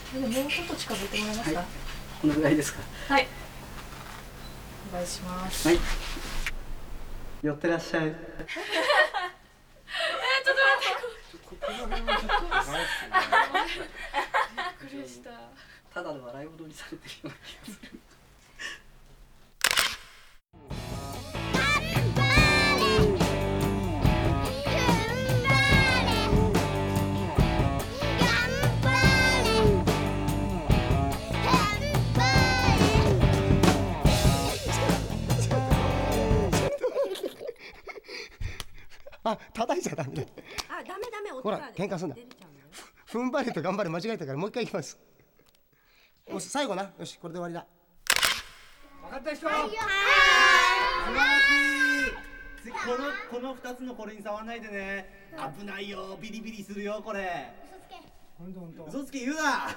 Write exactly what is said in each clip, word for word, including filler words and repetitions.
でもうちょっと近づいてもらえますか。 はい、このぐらいですか。 はい。お願いします。 はい。寄ってらっしゃい。 えー、ちょっと待って。 ここら辺はちょっと長いっすね。 びっくりした。 ただの笑い事にされてるような気がする。 あ、叩いちゃダメだ。 あ、ダメダメ、 ほら喧嘩すんな。踏ん張れと頑張れ間違えたからもう一回いきます。よし最後な。よしこれで終わりだ。 分かった人。はい。素晴らしい。次このこの二つのこれに触らないでね。危ないよ。ビリビリするよこれ。本当本当。嘘つけ言うな。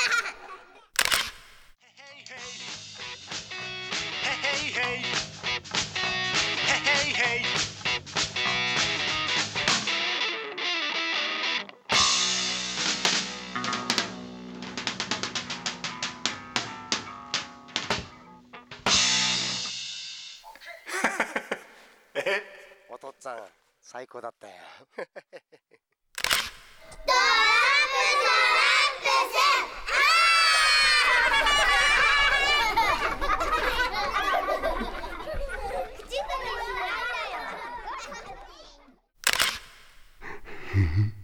お父っつぁん最高だったよ。 フフ。